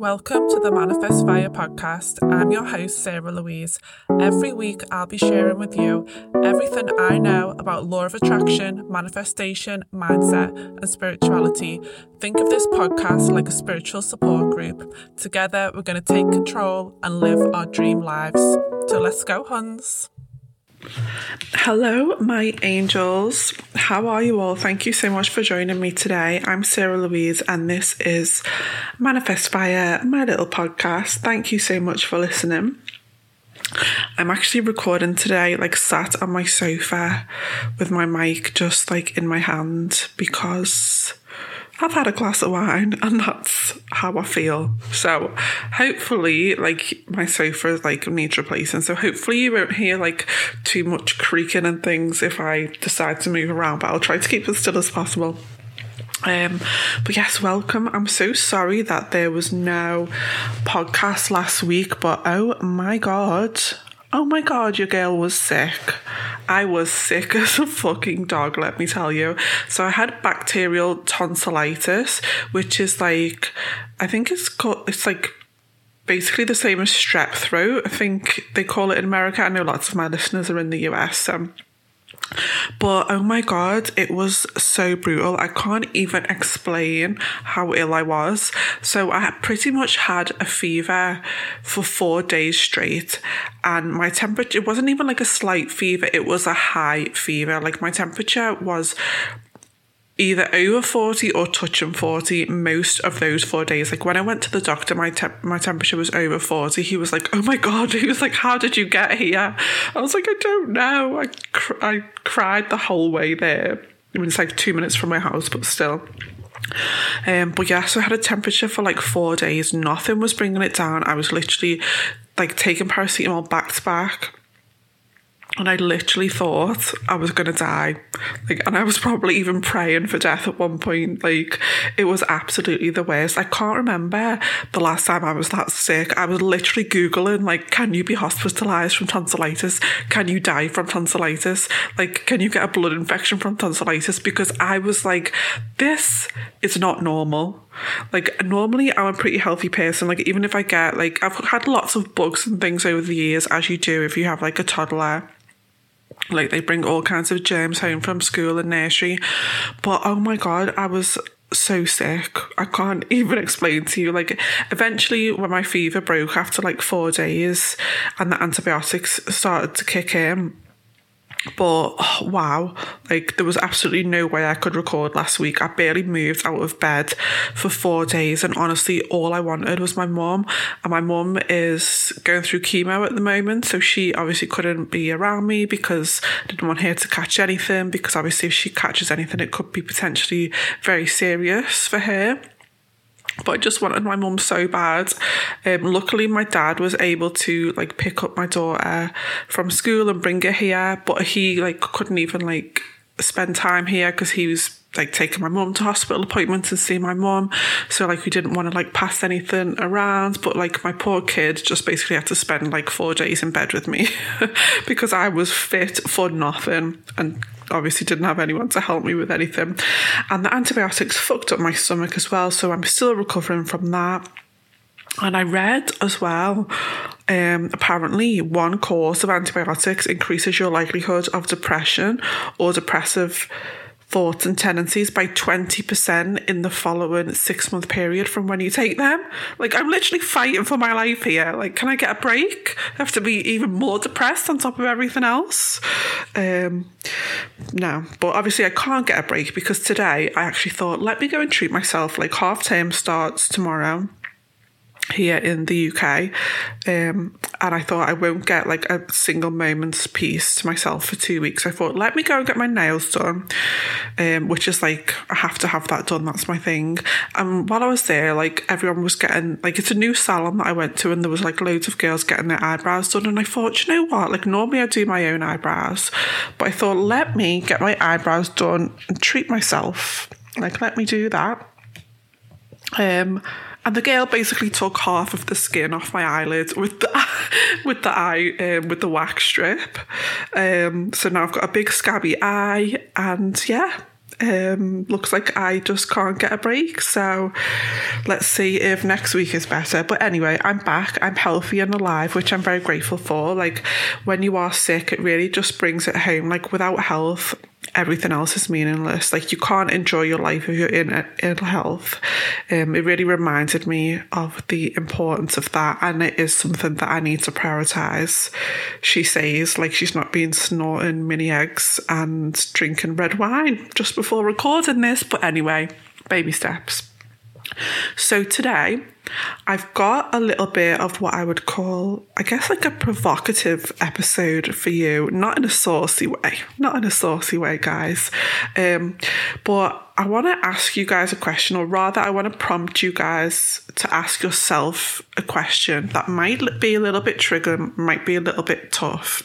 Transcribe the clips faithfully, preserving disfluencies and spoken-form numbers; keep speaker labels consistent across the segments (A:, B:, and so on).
A: Welcome to the Manifest Fire podcast. I'm your host, Sarah Louise. Every week, I'll be sharing with you everything I know about law of attraction, manifestation, mindset, and spirituality. Think of this podcast like a spiritual support group. Together, we're going to take control and live our dream lives. So let's go, Huns. Hello, my angels. How are you all? Thank you so much for joining me today. I'm Sarah Louise, and this is Manifest Fire, my little podcast. Thank you so much for listening. I'm actually recording today, like sat on my sofa with my mic just like in my hand because I've had a glass of wine and that's how I feel. So hopefully, like, my sofa is like needs replacing. So hopefully you won't hear like too much creaking and things if I decide to move around, but I'll try to keep as still as possible. Um, but yes, welcome. I'm so sorry that there was no podcast last week, but oh my God. Oh my God, your girl was sick. I was sick as a fucking dog, let me tell you. So I had bacterial tonsillitis, which is like, I think it's called, it's like basically the same as strep throat. I think they call it in America. I know lots of my listeners are in the U S. Um, But oh my God, it was so brutal. I can't even explain how ill I was. So I pretty much had a fever for four days straight, and my temperature, it wasn't even like a slight fever, it was a high fever. Like my temperature was either over forty or touching forty most of those four days. Like when I went to the doctor, my te- my temperature was over forty. He was like, oh my God. He was like, how did you get here? I was like, I don't know. I, cr- I cried the whole way there. I mean, it's like two minutes from my house, but still. Um, but yeah, so I had a temperature for like four days. Nothing was bringing it down. I was literally like taking paracetamol back to back. And I literally thought I was going to die. Like, and I was probably even praying for death at one point. Like, it was absolutely the worst. I can't remember the last time I was that sick. I was literally Googling, like, can you be hospitalised from tonsillitis? Can you die from tonsillitis? Like, can you get a blood infection from tonsillitis? Because I was like, this is not normal. Like, normally I'm a pretty healthy person. Like, even if I get, like, I've had lots of bugs and things over the years, as you do if you have, like, a toddler. Like, they bring all kinds of germs home from school and nursery. But, oh my God, I was so sick. I can't even explain to you. Like, eventually when my fever broke after, like, four days and the antibiotics started to kick in, but oh, wow, like there was absolutely no way I could record last week. I barely moved out of bed for four days, and honestly all I wanted was my mum. And my mum is going through chemo at the moment, so she obviously couldn't be around me because I didn't want her to catch anything, because obviously if she catches anything it could be potentially very serious for her. But I just wanted my mum so bad. Um, luckily, my dad was able to like pick up my daughter from school and bring her here. But he like couldn't even like spend time here because he was like taking my mum to hospital appointments and seeing my mum. So like we didn't want to like pass anything around. But like my poor kid just basically had to spend like four days in bed with me because I was fit for nothing and obviously didn't have anyone to help me with anything. And the antibiotics fucked up my stomach as well, so I'm still recovering from that. And I read as well, um, apparently one course of antibiotics increases your likelihood of depression or depressive thoughts and tendencies by twenty percent in the following six month period from when you take them. Like, I'm literally fighting for my life here. Like, can I get a break? I have to be even more depressed on top of everything else. Um, no, but obviously I can't get a break because today I actually thought, let me go and treat myself. Like, half term starts tomorrow here in the U K, um, and I thought I won't get like a single moment's peace to myself for two weeks. I thought, let me go and get my nails done, um, which is like, I have to have that done, that's my thing. And while I was there, like everyone was getting, like, it's a new salon that I went to, and there was like loads of girls getting their eyebrows done, and I thought, you know what, like normally I do my own eyebrows, but I thought, let me get my eyebrows done and treat myself, like let me do that. Um And the girl basically took half of the skin off my eyelid with the with the eye um, with the wax strip. Um, so now I've got a big scabby eye, and yeah, Um, looks like I just can't get a break. So let's see if next week is better. But anyway, I'm back. I'm healthy and alive, which I'm very grateful for. Like, when you are sick, it really just brings it home. Like, without health, everything else is meaningless. Like, you can't enjoy your life if you're in ill health. Um, it really reminded me of the importance of that, and it is something that I need to prioritise. She says, like, she's not been snorting mini eggs and drinking red wine just before recording this, but anyway, baby steps. So today, I've got a little bit of what I would call, I guess, like a provocative episode for you. Not in a saucy way. Not in a saucy way, guys. Um, but I want to ask you guys a question, or rather, I want to prompt you guys to ask yourself a question that might be a little bit triggering, might be a little bit tough.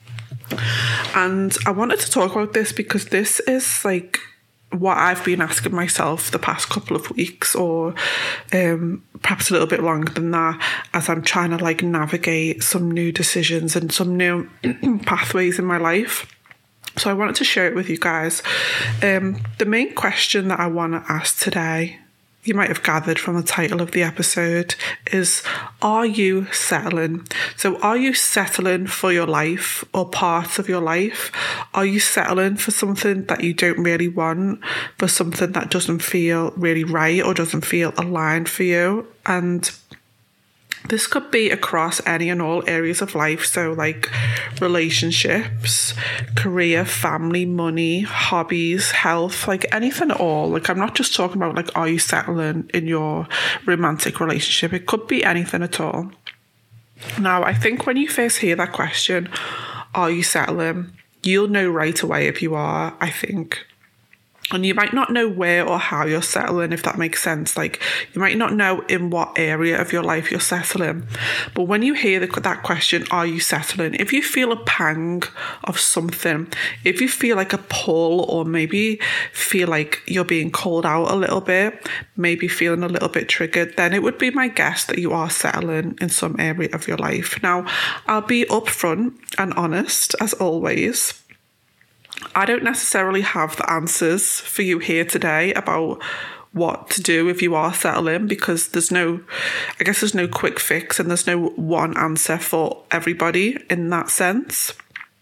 A: And I wanted to talk about this because this is like what I've been asking myself the past couple of weeks, or um, perhaps a little bit longer than that, as I'm trying to like navigate some new decisions and some new pathways in my life. So I wanted to share it with you guys. Um, the main question that I want to ask today, you might have gathered from the title of the episode, is, are you settling? So are you settling for your life or parts of your life? Are you settling for something that you don't really want, for something that doesn't feel really right or doesn't feel aligned for you? And this could be across any and all areas of life. So like relationships, career, family, money, hobbies, health, like anything at all. Like, I'm not just talking about like, are you settling in your romantic relationship? It could be anything at all. Now, I think when you first hear that question, are you settling? You'll know right away if you are, I think. And you might not know where or how you're settling, if that makes sense. Like, you might not know in what area of your life you're settling. But when you hear the, that question, are you settling? If you feel a pang of something, if you feel like a pull, or maybe feel like you're being called out a little bit, maybe feeling a little bit triggered, then it would be my guess that you are settling in some area of your life. Now, I'll be upfront and honest, as always. I don't necessarily have the answers for you here today about what to do if you are settling, because there's no, I guess there's no quick fix, and there's no one answer for everybody in that sense.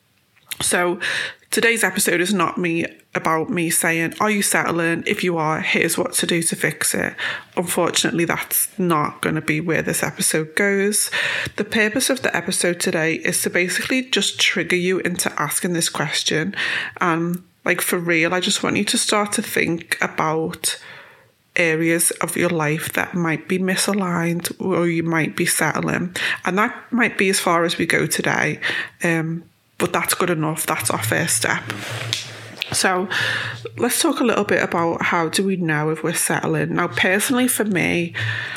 A: So today's episode is not me about me saying, are you settling? If you are, here's what to do to fix it. Unfortunately, that's not going to be where this episode goes. The purpose of the episode today is to basically just trigger you into asking this question. And like, for real, I just want you to start to think about areas of your life that might be misaligned, or you might be settling. And that might be as far as we go today. Um, but that's good enough. That's our first step. So let's talk a little bit about how do we know if we're settling. Now, personally for me,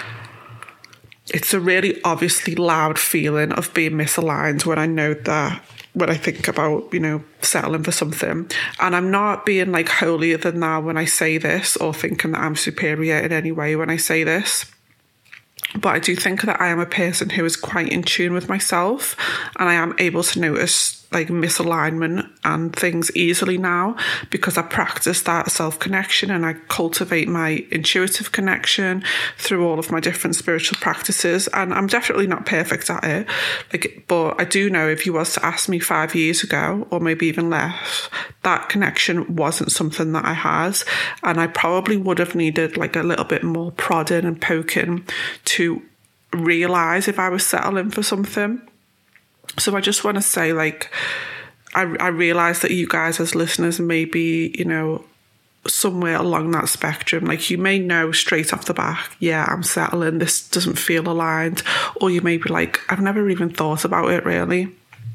A: it's a really obviously loud feeling of being misaligned when I know that, when I think about, you know, settling for something. And I'm not being like holier than thou when I say this, or thinking that I'm superior in any way when I say this. But I do think that I am a person who is quite in tune with myself, and I am able to notice like misalignment and things easily now, because I practice that self-connection and I cultivate my intuitive connection through all of my different spiritual practices. And I'm definitely not perfect at it. Like, but I do know if you was to ask me five years ago, or maybe even less, that connection wasn't something that I had. And I probably would have needed like a little bit more prodding and poking to realise if I was settling for something. So I just want to say, like, I, I realise that you guys as listeners may be, you know, somewhere along that spectrum. Like, you may know straight off the back, yeah, I'm settling, this doesn't feel aligned. Or you may be like, I've never even thought about it really.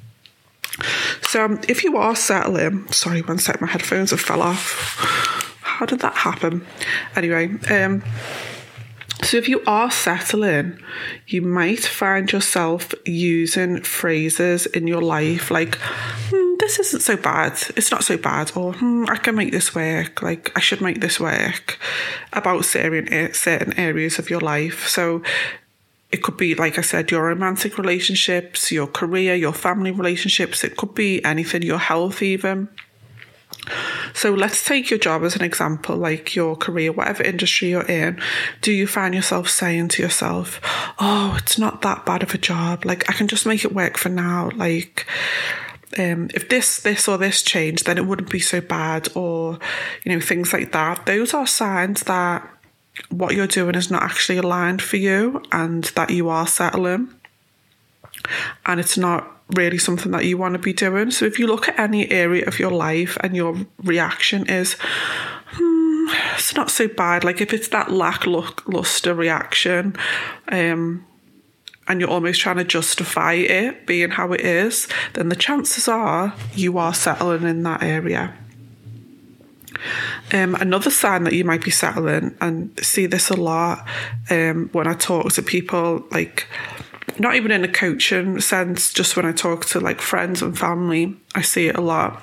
A: So um, if you are settling, sorry, one sec, my headphones have fell off. How did that happen? Anyway, um... So if you are settling, you might find yourself using phrases in your life like, hmm, this isn't so bad, it's not so bad, or hmm, I can make this work, like I should make this work, about certain, certain areas of your life. So it could be, like I said, your romantic relationships, your career, your family relationships. It could be anything, your health even. So let's take your job as an example, like your career, whatever industry you're in. Do you find yourself saying to yourself, oh, it's not that bad of a job. Like, I can just make it work for now. Like, um, if this, this or this changed, then it wouldn't be so bad, or, you know, things like that. Those are signs that what you're doing is not actually aligned for you and that you are settling. And it's not really something that you want to be doing. So if you look at any area of your life and your reaction is, hmm, it's not so bad. Like if it's that lackluster reaction, um, and you're almost trying to justify it being how it is, then the chances are you are settling in that area. Um, another sign that you might be settling, and see this a lot um, when I talk to people, like, not even in a coaching sense, just when I talk to like friends and family, I see it a lot,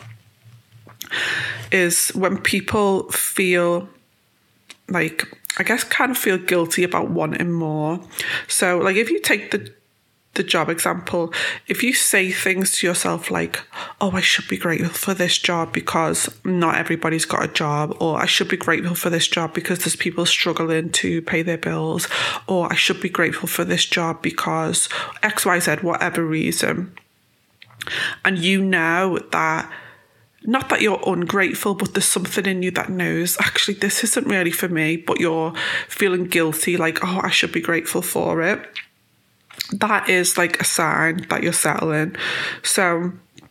A: is when people feel like, I guess, kind of feel guilty about wanting more. So like if you take the the job example, if you say things to yourself like, oh, I should be grateful for this job because not everybody's got a job, or I should be grateful for this job because there's people struggling to pay their bills, or I should be grateful for this job because X Y Z, whatever reason, and you know that, not that you're ungrateful, but there's something in you that knows, actually, this isn't really for me, but you're feeling guilty, like, oh, I should be grateful for it. That is like a sign that you're settling. So,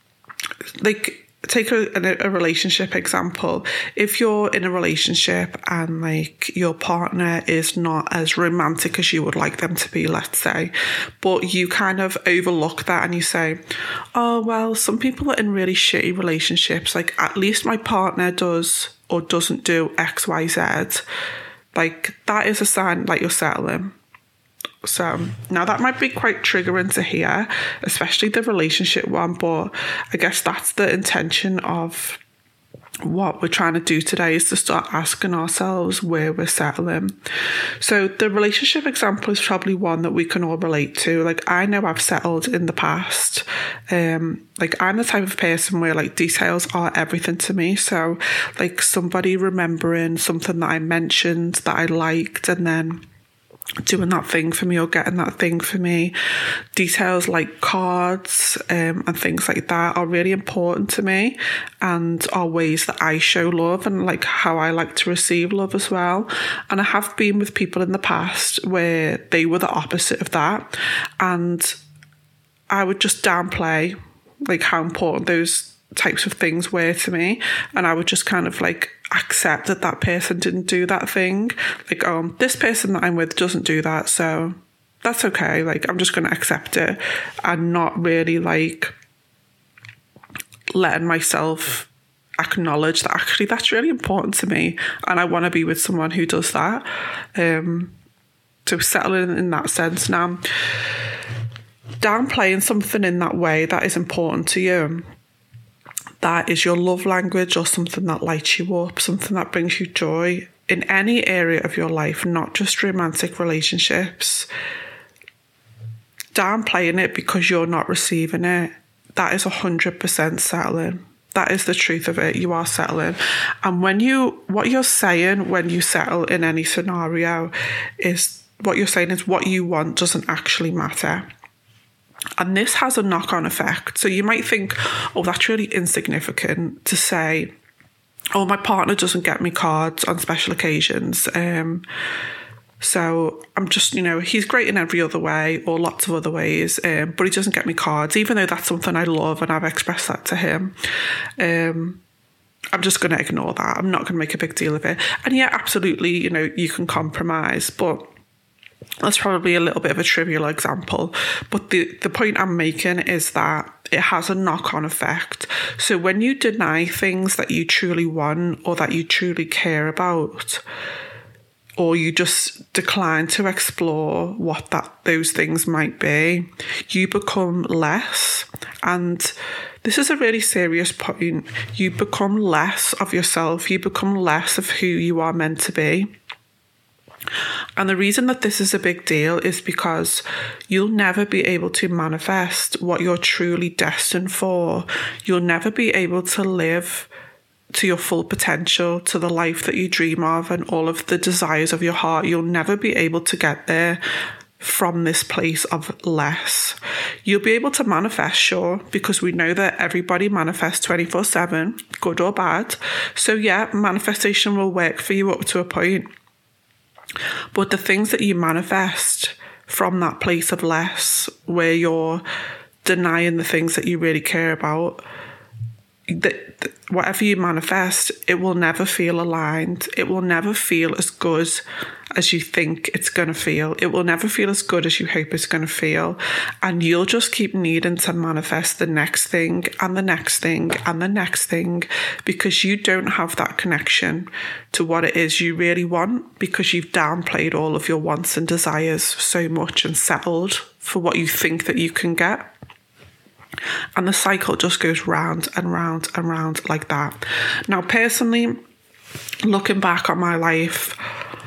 A: like, take a, a relationship example. If you're in a relationship and like your partner is not as romantic as you would like them to be, let's say, but you kind of overlook that and you say, oh, well, some people are in really shitty relationships. Like, at least my partner does or doesn't do X, Y, Z. Like, that is a sign that you're settling. So now that might be quite triggering to hear, especially the relationship one, but I guess that's the intention of what we're trying to do today, is to start asking ourselves where we're settling. So the relationship example is probably one that we can all relate to. Like, I know I've settled in the past. Um, like, I'm the type of person where like details are everything to me. So like somebody remembering something that I mentioned that I liked and then doing that thing for me or getting that thing for me. Details like cards um, and things like that are really important to me and are ways that I show love and like how I like to receive love as well. And I have been with people in the past where they were the opposite of that, and I would just downplay like how important those types of things were to me, and I would just kind of like accept that that person didn't do that thing. Like, um, this person that I'm with doesn't do that, so that's okay. Like, I'm just going to accept it and not really like letting myself acknowledge that actually that's really important to me and I want to be with someone who does that. Um, so settling in that sense. Now, downplaying something in that way that is important to you, that is your love language or something that lights you up, something that brings you joy in any area of your life, not just romantic relationships. Downplaying it because you're not receiving it, that is one hundred percent settling. That is the truth of it. You are settling. And when you, what you're saying when you settle in any scenario is, what you're saying is what you want doesn't actually matter. And this has a knock-on effect. So you might think, oh, that's really insignificant to say, oh, my partner doesn't get me cards on special occasions. Um, so I'm just, you know, he's great in every other way or lots of other ways, um, but he doesn't get me cards, even though that's something I love and I've expressed that to him. Um, I'm just going to ignore that. I'm not going to make a big deal of it. And yeah, absolutely, you know, you can compromise, but that's probably a little bit of a trivial example, but the, the point I'm making is that it has a knock-on effect. So when you deny things that you truly want or that you truly care about, or you just decline to explore what that those things might be, you become less. And this is a really serious point. You become less of yourself. You become less of who you are meant to be. And the reason that this is a big deal is because you'll never be able to manifest what you're truly destined for. You'll never be able to live to your full potential, to the life that you dream of and all of the desires of your heart, you'll never be able to get there from this place of less. You'll be able to manifest, sure, because we know that everybody manifests twenty-four seven, good or bad. So yeah, manifestation will work for you up to a point. But the things that you manifest from that place of less, where you're denying the things that you really care about, that whatever you manifest, it will never feel aligned. It will never feel as good as you think it's going to feel. It will never feel as good as you hope it's going to feel. And you'll just keep needing to manifest the next thing and the next thing and the next thing, because you don't have that connection to what it is you really want, because you've downplayed all of your wants and desires so much and settled for what you think that you can get. And the cycle just goes round and round and round like that. Now, personally, looking back on my life,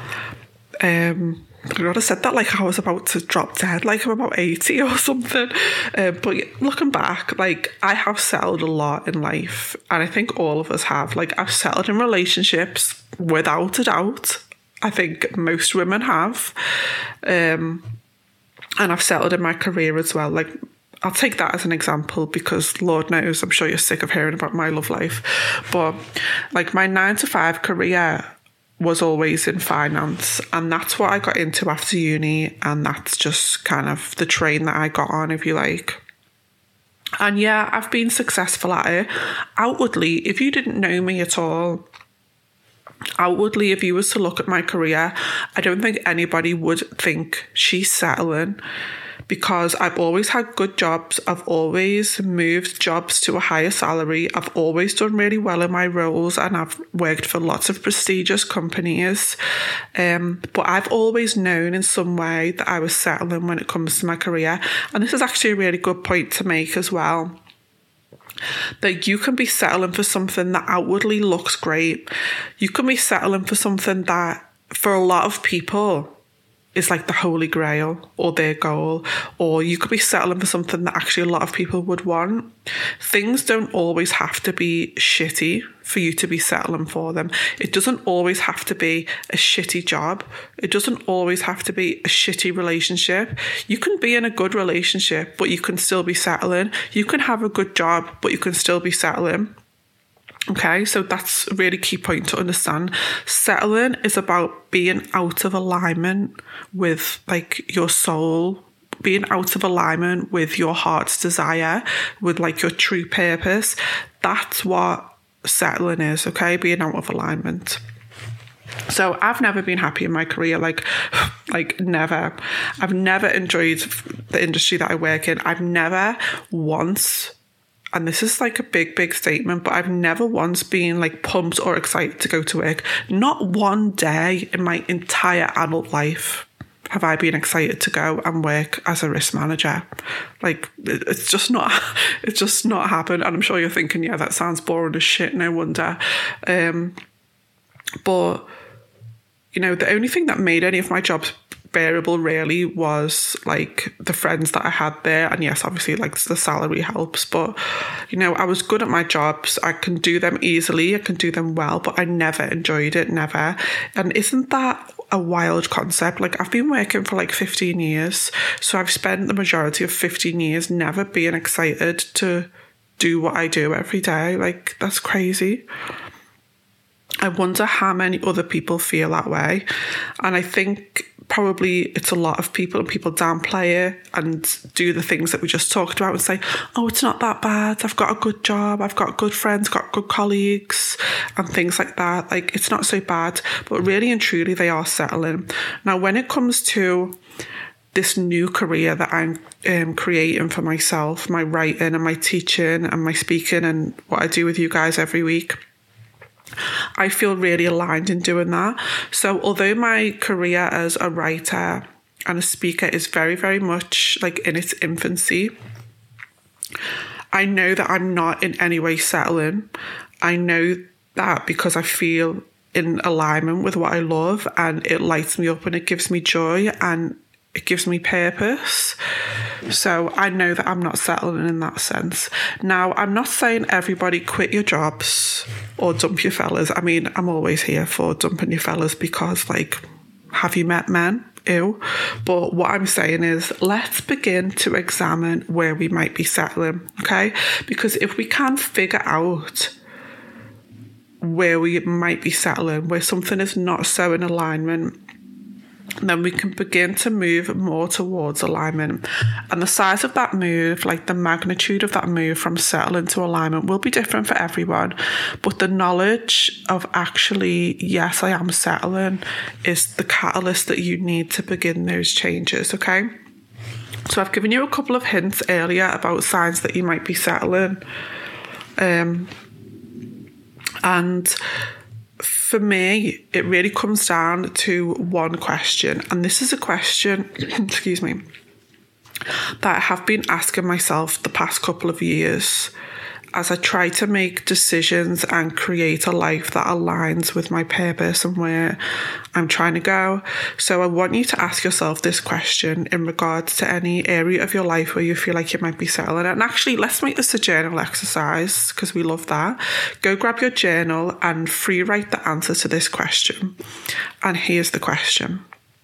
A: um, I would have said that like I was about to drop dead, like I'm about eighty or something. Uh, but looking back, like I have settled a lot in life, and I think all of us have. Like I've settled in relationships without a doubt. I think most women have. Um, and I've settled in my career as well. Like, I'll take that as an example because Lord knows, I'm sure you're sick of hearing about my love life. But like my nine to five career was always in finance, and that's what I got into after uni, and that's just kind of the train that I got on, if you like. And yeah, I've been successful at it. Outwardly, if you didn't know me at all, outwardly, if you was to look at my career, I don't think anybody would think she's settling, because I've always had good jobs. I've always moved jobs to a higher salary. I've always done really well in my roles, and I've worked for lots of prestigious companies. Um, but I've always known in some way that I was settling when it comes to my career. And this is actually a really good point to make as well, that you can be settling for something that outwardly looks great. You can be settling for something that for a lot of people is like the holy grail or their goal, or you could be settling for something that actually a lot of people would want. Things don't always have to be shitty for you to be settling for them. It doesn't always have to be a shitty job. It doesn't always have to be a shitty relationship. You can be in a good relationship, but you can still be settling. You can have a good job, but you can still be settling. Okay, so that's a really key point to understand. Settling is about being out of alignment with like your soul, being out of alignment with your heart's desire, with like your true purpose. That's what settling is, okay? Being out of alignment. So I've never been happy in my career, like, like never. I've never enjoyed the industry that I work in. I've never once, and this is like a big, big statement, but I've never once been like pumped or excited to go to work. Not one day in my entire adult life have I been excited to go and work as a risk manager. Like, it's just not, it's just not happened. And I'm sure you're thinking, yeah, that sounds boring as shit. No wonder. Um, but, you know, the only thing that made any of my jobs bearable really was like the friends that I had there. And yes, obviously like the salary helps, but you know, I was good at my jobs. I can do them easily. I can do them well, but I never enjoyed it, never. And isn't that a wild concept? Like I've been working for like fifteen years. So I've spent the majority of fifteen years never being excited to do what I do every day. Like that's crazy. I wonder how many other people feel that way. And I think probably it's a lot of people, and people downplay it and do the things that we just talked about and say, oh, it's not that bad. I've got a good job. I've got good friends, got good colleagues and things like that. Like it's not so bad, but really and truly they are settling. Now, when it comes to this new career that I'm um, creating for myself, my writing and my teaching and my speaking and what I do with you guys every week, I feel really aligned in doing that. So although my career as a writer and a speaker is very, very much like in its infancy, I know that I'm not in any way settling. I know that because I feel in alignment with what I love, and it lights me up and it gives me joy and it gives me purpose. So I know that I'm not settling in that sense. Now, I'm not saying everybody quit your jobs or dump your fellas. I mean, I'm always here for dumping your fellas because, like, have you met men? Ew. But what I'm saying is, let's begin to examine where we might be settling, okay? Because if we can't figure out where we might be settling, where something is not so in alignment, then we can begin to move more towards alignment. And the size of that move, like the magnitude of that move from settling to alignment, will be different for everyone. But the knowledge of actually, yes, I am settling, is the catalyst that you need to begin those changes, okay? So I've given you a couple of hints earlier about signs that you might be settling. Um, and for me, it really comes down to one question. And this is a question, excuse me, that I have been asking myself the past couple of years as I try to make decisions and create a life that aligns with my purpose and where I'm trying to go. So I want you to ask yourself this question in regards to any area of your life where you feel like you might be settling. And actually, let's make this a journal exercise because we love that. Go grab your journal and free write the answer to this question. And here's the question.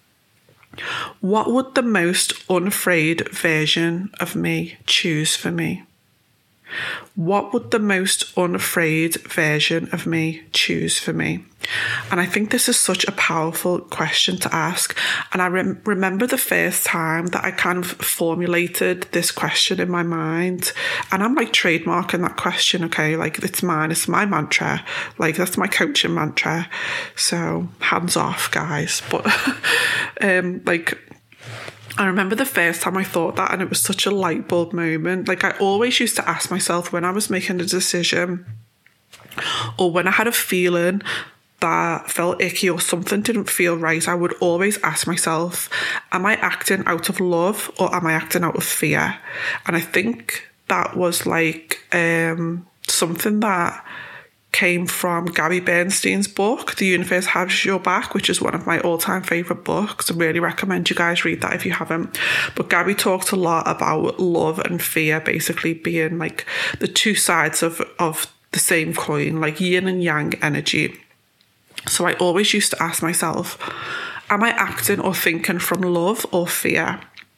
A: What would the most unafraid version of me choose for me? What would the most unafraid version of me choose for me? And I think this is such a powerful question to ask. And I rem- remember the first time that I kind of formulated this question in my mind. And I'm like trademarking that question, okay? Like it's mine, it's my mantra. Like that's my coaching mantra. So hands off, guys. But um, like... I remember the first time I thought that, and it was such a light bulb moment. Like I always used to ask myself when I was making a decision or when I had a feeling that felt icky or something didn't feel right, I would always ask myself, am I acting out of love or am I acting out of fear? And I think that was like um, something that came from Gabby Bernstein's book, The Universe Has Your Back, which is one of my all-time favourite books. I really recommend you guys read that if you haven't. But Gabby talked a lot about love and fear basically being like the two sides of, of the same coin, like yin and yang energy. So I always used to ask myself, am I acting or thinking from love or fear?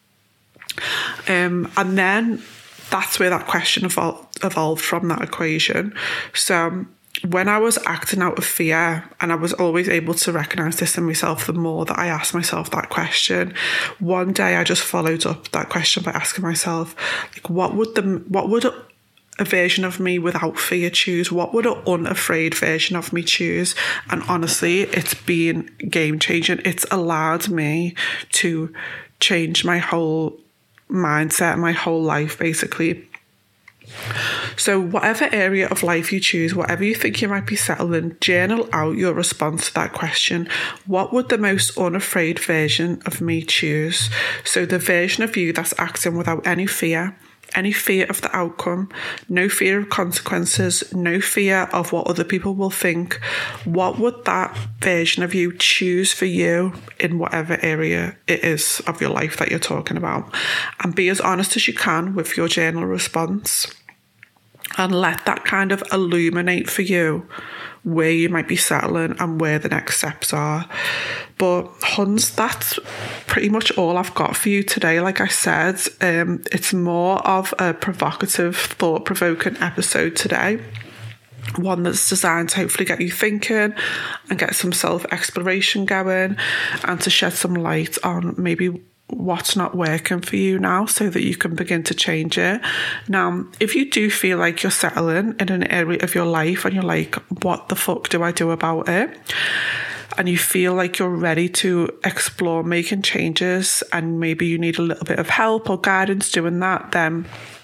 A: Um, and then that's where that question evolved, evolved from that equation. So when I was acting out of fear, and I was always able to recognise this in myself the more that I asked myself that question, one day I just followed up that question by asking myself, like, what would the what would a, a version of me without fear choose? What would an unafraid version of me choose? And honestly, it's been game changing. It's allowed me to change my whole mindset, my whole life, basically. So whatever area of life you choose, whatever you think you might be settling, journal out your response to that question. What would the most unafraid version of me choose? So the version of you that's acting without any fear, any fear of the outcome, no fear of consequences, no fear of what other people will think. What would that version of you choose for you in whatever area it is of your life that you're talking about? And be as honest as you can with your journal response. And let that kind of illuminate for you where you might be settling and where the next steps are. But Huns, that's pretty much all I've got for you today. Like I said, um, it's more of a provocative, thought-provoking episode today. One that's designed to hopefully get you thinking and get some self-exploration going and to shed some light on maybe what's not working for you now so that you can begin to change it. Now, if you do feel like you're settling in an area of your life and you're like, what the fuck do I do about it? And you feel like you're ready to explore making changes and maybe you need a little bit of help or guidance doing that, then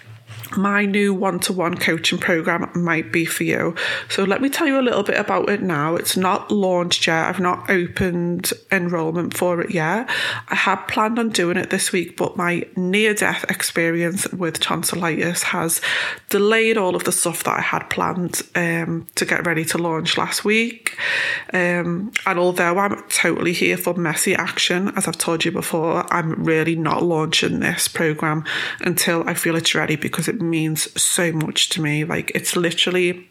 A: my new one-to-one coaching program might be for you. So let me tell you a little bit about it now. It's not launched yet. I've not opened enrollment for it yet. I had planned on doing it this week, but my near-death experience with tonsillitis has delayed all of the stuff that I had planned um, to get ready to launch last week. Um, and although I'm totally here for messy action, as I've told you before, I'm really not launching this program until I feel it's ready, because it means so much to me. Like, it's literally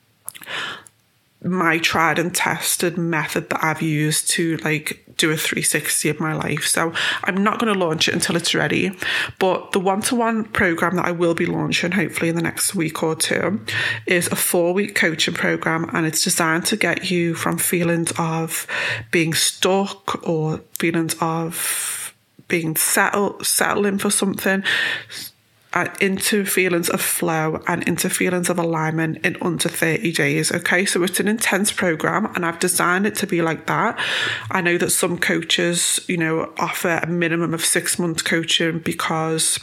A: my tried and tested method that I've used to like do a three sixty of my life. So I'm not going to launch it until it's ready. But the one-to-one program that I will be launching hopefully in the next week or two is a four-week coaching program, and it's designed to get you from feelings of being stuck or feelings of being settled settling for something Uh, into feelings of flow and into feelings of alignment in under thirty days. Okay, so it's an intense program, and I've designed it to be like that. I know that some coaches, you know, offer a minimum of six months coaching because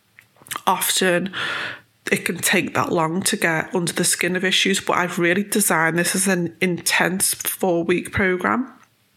A: often it can take that long to get under the skin of issues. But I've really designed this as an intense four week program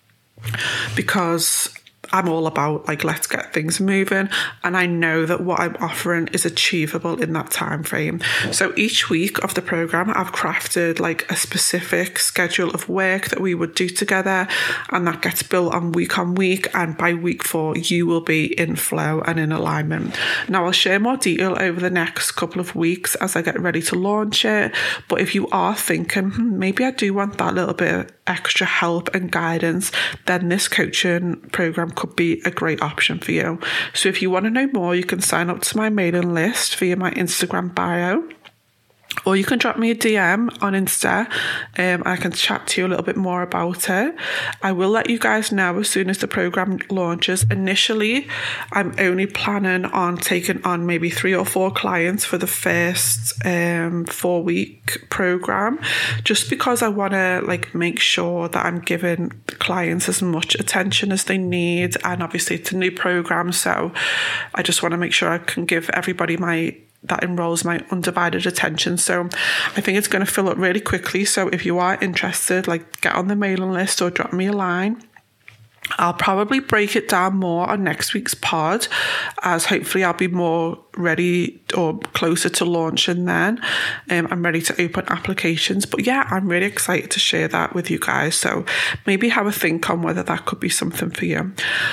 A: because I'm all about like, let's get things moving, and I know that what I'm offering is achievable in that time frame. So each week of the program, I've crafted like a specific schedule of work that we would do together, and that gets built on week on week, and by week four you will be in flow and in alignment. Now I'll share more detail over the next couple of weeks as I get ready to launch it, but if you are thinking hmm, maybe I do want that little bit of extra help and guidance, then this coaching program could be a great option for you. So if you want to know more, you can sign up to my mailing list via my Instagram bio, or you can drop me a D M on Insta um, and I can chat to you a little bit more about it. I will let you guys know as soon as the program launches. Initially, I'm only planning on taking on maybe three or four clients for the first um, four week program, just because I want to like make sure that I'm giving the clients as much attention as they need. And obviously it's a new program, so I just want to make sure I can give everybody my that enrolls my undivided attention. So I think it's going to fill up really quickly. So if you are interested, like get on the mailing list or drop me a line. I'll probably break it down more on next week's pod, as hopefully I'll be more ready or closer to launching then. Um, I'm ready to open applications. But yeah, I'm really excited to share that with you guys. So maybe have a think on whether that could be something for you.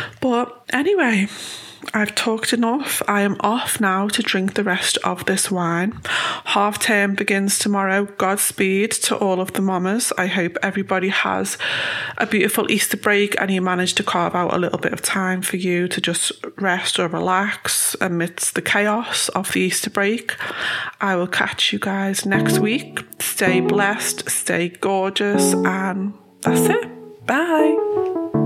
A: But anyway, I've talked enough. I am off now to drink the rest of this wine. Half term begins tomorrow. Godspeed to all of the mamas. I hope everybody has a beautiful Easter break and you manage to carve out a little bit of time for you to just rest or relax amidst the chaos of the Easter break. I will catch you guys next week. Stay blessed, stay gorgeous, and that's it. Bye.